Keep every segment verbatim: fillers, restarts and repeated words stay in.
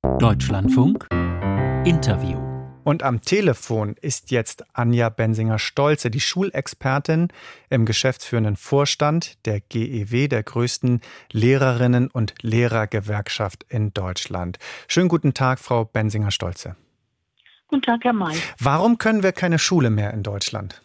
Deutschlandfunk Interview. Und am Telefon ist jetzt Anja Bensinger-Stolze, die Schulexpertin im geschäftsführenden Vorstand der G E W, der größten Lehrerinnen- und Lehrergewerkschaft in Deutschland. Schönen guten Tag, Frau Bensinger-Stolze. Guten Tag, Herr May. Warum können wir keine Schule mehr in Deutschland?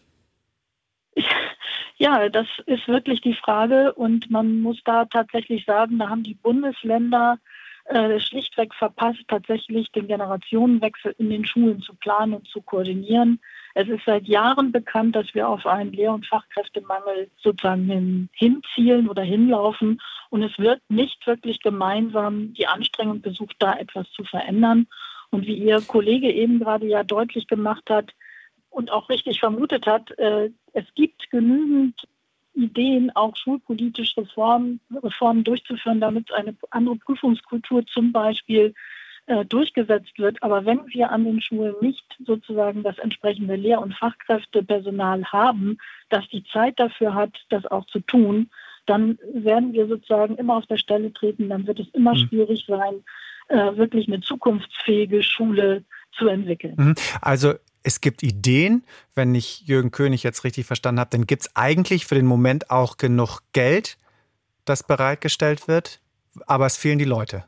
Ja, das ist wirklich die Frage und man muss da tatsächlich sagen, da haben die Bundesländer äh, schlichtweg verpasst, tatsächlich den Generationenwechsel in den Schulen zu planen und zu koordinieren. Es ist seit Jahren bekannt, dass wir auf einen Lehr- und Fachkräftemangel sozusagen hin, hinzielen oder hinlaufen und es wird nicht wirklich gemeinsam die Anstrengung gesucht, da etwas zu verändern. Und wie Ihr Kollege eben gerade ja deutlich gemacht hat, und auch richtig vermutet hat, äh, es gibt genügend Ideen, auch schulpolitische Reformen, Reformen durchzuführen, damit eine andere Prüfungskultur zum Beispiel äh, durchgesetzt wird. Aber wenn wir an den Schulen nicht sozusagen das entsprechende Lehr- und Fachkräftepersonal haben, das die Zeit dafür hat, das auch zu tun, dann werden wir sozusagen immer auf der Stelle treten. Dann wird es immer mhm. schwierig sein, äh, wirklich eine zukunftsfähige Schule zu entwickeln. Mhm. Also es gibt Ideen, wenn ich Jürgen König jetzt richtig verstanden habe, dann gibt es eigentlich für den Moment auch genug Geld, das bereitgestellt wird, aber es fehlen die Leute.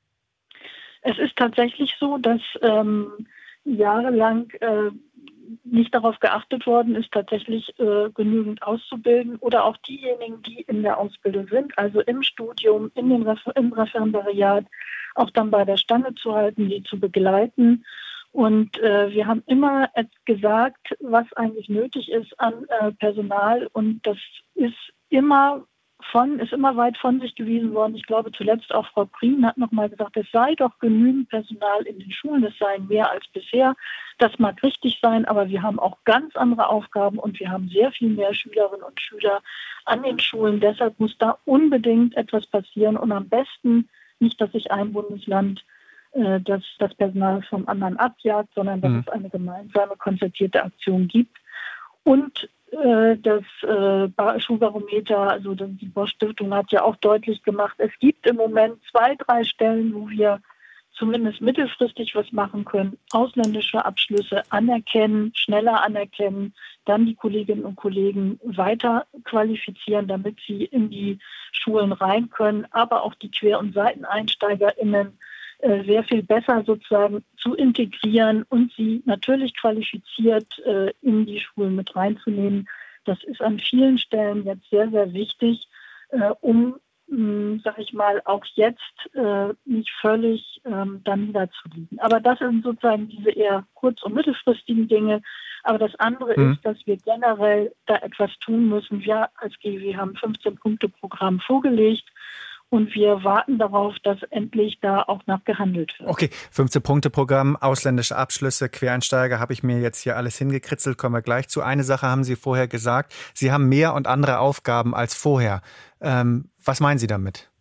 Es ist tatsächlich so, dass ähm, jahrelang äh, nicht darauf geachtet worden ist, tatsächlich äh, genügend auszubilden oder auch diejenigen, die in der Ausbildung sind, also im Studium, in den Refer- im Referendariat, auch dann bei der Stange zu halten, die zu begleiten. Und äh, wir haben immer gesagt, was eigentlich nötig ist an äh, Personal. Und das ist immer von, ist immer weit von sich gewiesen worden. Ich glaube, zuletzt auch Frau Prien hat nochmal gesagt, es sei doch genügend Personal in den Schulen, es sei mehr als bisher. Das mag richtig sein, aber wir haben auch ganz andere Aufgaben und wir haben sehr viel mehr Schülerinnen und Schüler an den Schulen. Deshalb muss da unbedingt etwas passieren und am besten nicht, dass sich ein Bundesland dass das Personal vom anderen abjagt, sondern dass mhm. es eine gemeinsame, konzertierte Aktion gibt. Und äh, das äh, Schulbarometer, also die Bosch Stiftung hat ja auch deutlich gemacht, es gibt im Moment zwei, drei Stellen, wo wir zumindest mittelfristig was machen können. Ausländische Abschlüsse anerkennen, schneller anerkennen, dann die Kolleginnen und Kollegen weiter qualifizieren, damit sie in die Schulen rein können, aber auch die Quer- und SeiteneinsteigerInnen sehr viel besser sozusagen zu integrieren und sie natürlich qualifiziert äh, in die Schulen mit reinzunehmen. Das ist an vielen Stellen jetzt sehr, sehr wichtig, äh, um, mh, sag ich mal, auch jetzt äh, nicht völlig ähm, da niederzuliegen. Aber das sind sozusagen diese eher kurz- und mittelfristigen Dinge. Aber das andere mhm. ist, dass wir generell da etwas tun müssen. Wir als G E W haben ein fünfzehn-Punkte-Programm vorgelegt. Und wir warten darauf, dass endlich da auch nachgehandelt wird. Okay, fünfzehn-Punkte-Programm, ausländische Abschlüsse, Quereinsteiger, habe ich mir jetzt hier alles hingekritzelt, kommen wir gleich zu. Eine Sache haben Sie vorher gesagt, Sie haben mehr und andere Aufgaben als vorher. Ähm, was meinen Sie damit?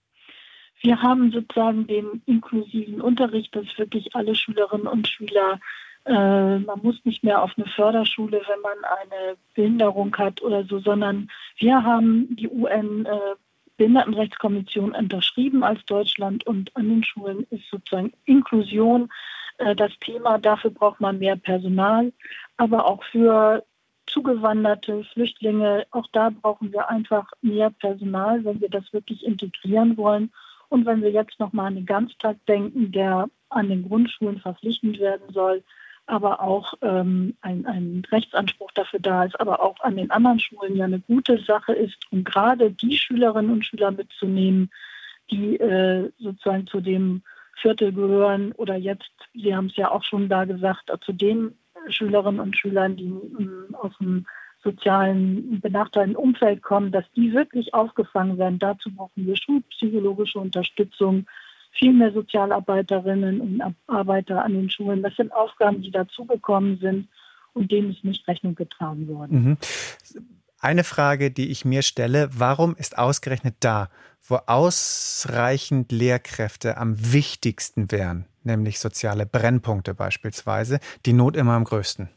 Wir haben sozusagen den inklusiven Unterricht, dass wirklich alle Schülerinnen und Schüler, äh, man muss nicht mehr auf eine Förderschule, wenn man eine Behinderung hat oder so, sondern wir haben die U N äh, Behindertenrechtskonvention unterschrieben als Deutschland und an den Schulen ist sozusagen Inklusion äh, das Thema. Dafür braucht man mehr Personal, aber auch für zugewanderte Flüchtlinge, auch da brauchen wir einfach mehr Personal, wenn wir das wirklich integrieren wollen. Und wenn wir jetzt nochmal an den Ganztag denken, der an den Grundschulen verpflichtend werden soll, aber auch ähm, ein, ein Rechtsanspruch dafür da ist, aber auch an den anderen Schulen ja eine gute Sache ist, um gerade die Schülerinnen und Schüler mitzunehmen, die äh, sozusagen zu dem Viertel gehören oder jetzt, Sie haben es ja auch schon da gesagt, zu den Schülerinnen und Schülern, die ähm, aus dem sozialen benachteiligten Umfeld kommen, dass die wirklich aufgefangen werden. Dazu brauchen wir schulpsychologische Unterstützung, viel mehr Sozialarbeiterinnen und Arbeiter an den Schulen. Das sind Aufgaben, die dazugekommen sind und denen ist nicht Rechnung getragen worden. Mhm. Eine Frage, die ich mir stelle, warum ist ausgerechnet da, wo ausreichend Lehrkräfte am wichtigsten wären, nämlich soziale Brennpunkte beispielsweise, die Not immer am größten?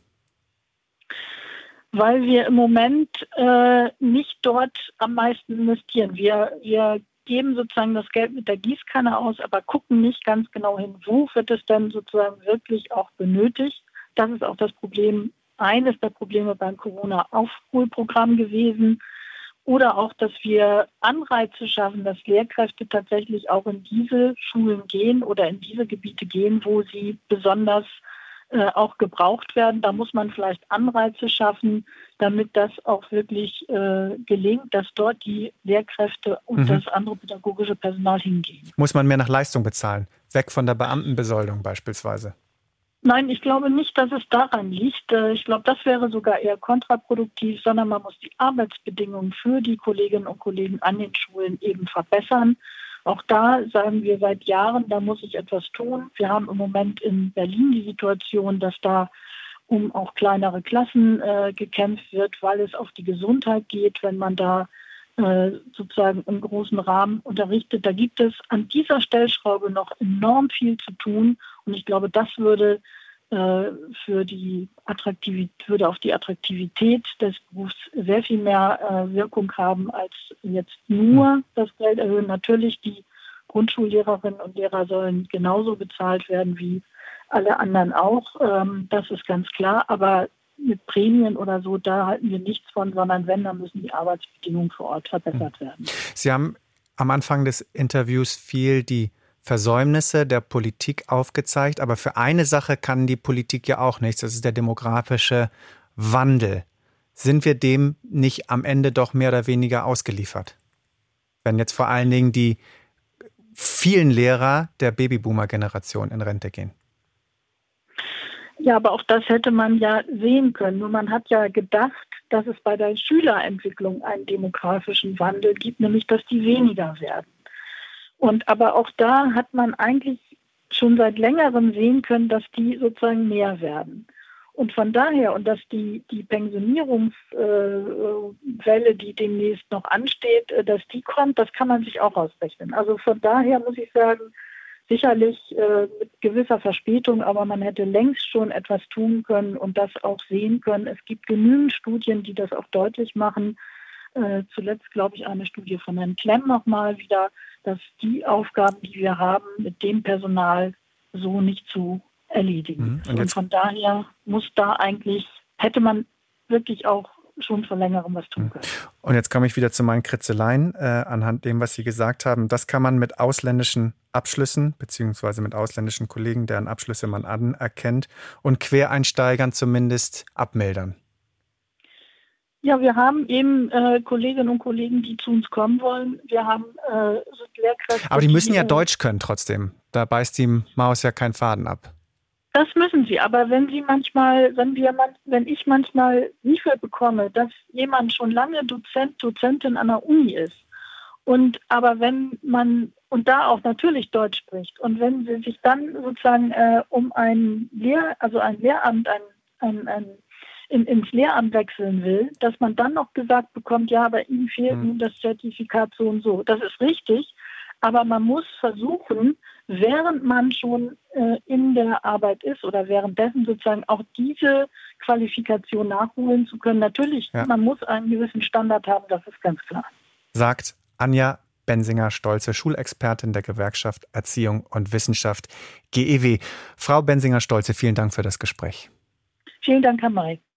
Weil wir im Moment äh, nicht dort am meisten investieren. Wir, wir geben sozusagen das Geld mit der Gießkanne aus, aber gucken nicht ganz genau hin, wo wird es denn sozusagen wirklich auch benötigt. Das ist auch das Problem, eines der Probleme beim Corona-Aufholprogramm gewesen. Oder auch, dass wir Anreize schaffen, dass Lehrkräfte tatsächlich auch in diese Schulen gehen oder in diese Gebiete gehen, wo sie besonders äh, auch gebraucht werden. Da muss man vielleicht Anreize schaffen, damit das auch wirklich äh, gelingt, dass dort die Lehrkräfte und mhm. das andere pädagogische Personal hingehen. Muss man mehr nach Leistung bezahlen? Weg von der Beamtenbesoldung beispielsweise? Nein, ich glaube nicht, dass es daran liegt. Ich glaube, das wäre sogar eher kontraproduktiv, sondern man muss die Arbeitsbedingungen für die Kolleginnen und Kollegen an den Schulen eben verbessern. Auch da sagen wir seit Jahren, da muss sich etwas tun. Wir haben im Moment in Berlin die Situation, dass da um auch kleinere Klassen äh, gekämpft wird, weil es auf die Gesundheit geht, wenn man da äh, sozusagen im großen Rahmen unterrichtet. Da gibt es an dieser Stellschraube noch enorm viel zu tun. Und ich glaube, das würde äh, für die Attraktivität, würde auf die Attraktivität des Berufs sehr viel mehr äh, Wirkung haben, als jetzt nur das Geld erhöhen. Natürlich, die Grundschullehrerinnen und Lehrer sollen genauso bezahlt werden wie alle anderen auch. Ähm, das ist ganz klar. Aber mit Prämien oder so, da halten wir nichts von, sondern wenn, dann müssen die Arbeitsbedingungen vor Ort verbessert werden. Sie haben am Anfang des Interviews viel die Versäumnisse der Politik aufgezeigt, aber für eine Sache kann die Politik ja auch nichts, das ist der demografische Wandel. Sind wir dem nicht am Ende doch mehr oder weniger ausgeliefert? Wenn jetzt vor allen Dingen die vielen Lehrer der Babyboomer-Generation in Rente gehen. Ja, aber auch das hätte man ja sehen können. Nur man hat ja gedacht, dass es bei der Schülerentwicklung einen demografischen Wandel gibt, nämlich dass die weniger werden. Und aber auch da hat man eigentlich schon seit längerem sehen können, dass die sozusagen mehr werden. Und von daher, und dass die, die Pensionierungswelle, äh, die demnächst noch ansteht, äh, dass die kommt, das kann man sich auch ausrechnen. Also von daher muss ich sagen, sicherlich äh, mit gewisser Verspätung, aber man hätte längst schon etwas tun können und das auch sehen können. Es gibt genügend Studien, die das auch deutlich machen. Äh, zuletzt, glaube ich, eine Studie von Herrn Klemm nochmal wieder, dass die Aufgaben, die wir haben, mit dem Personal so nicht zu erledigen. Mhm. Und, und von daher muss da eigentlich, hätte man wirklich auch schon vor längerem was tun können. Und jetzt komme ich wieder zu meinen Kritzeleien äh, anhand dem, was Sie gesagt haben. Das kann man mit ausländischen Abschlüssen beziehungsweise mit ausländischen Kollegen, deren Abschlüsse man anerkennt, und Quereinsteigern zumindest abmildern. Ja, wir haben eben äh, Kolleginnen und Kollegen, die zu uns kommen wollen. Wir haben äh, Lehrkräfte. Aber die müssen die, ja Deutsch können trotzdem. Da beißt die Maus ja keinen Faden ab. Das müssen sie. Aber wenn sie manchmal, wenn wir, wenn ich manchmal Briefe bekomme, dass jemand schon lange Dozent, Dozentin an der Uni ist, und aber wenn man und da auch natürlich Deutsch spricht und wenn sie sich dann sozusagen äh, um ein Lehr, also ein Lehramt, ein, ein, ein In, ins Lehramt wechseln will, dass man dann noch gesagt bekommt, ja, aber Ihnen fehlt nun das Zertifikat so und so. Das ist richtig, aber man muss versuchen, während man schon äh, in der Arbeit ist oder währenddessen sozusagen auch diese Qualifikation nachholen zu können. Natürlich, ja. Man muss einen gewissen Standard haben, das ist ganz klar. Sagt Anja Bensinger-Stolze, Schulexpertin der Gewerkschaft Erziehung und Wissenschaft G E W. Frau Bensinger-Stolze, vielen Dank für das Gespräch. Vielen Dank, Herr May.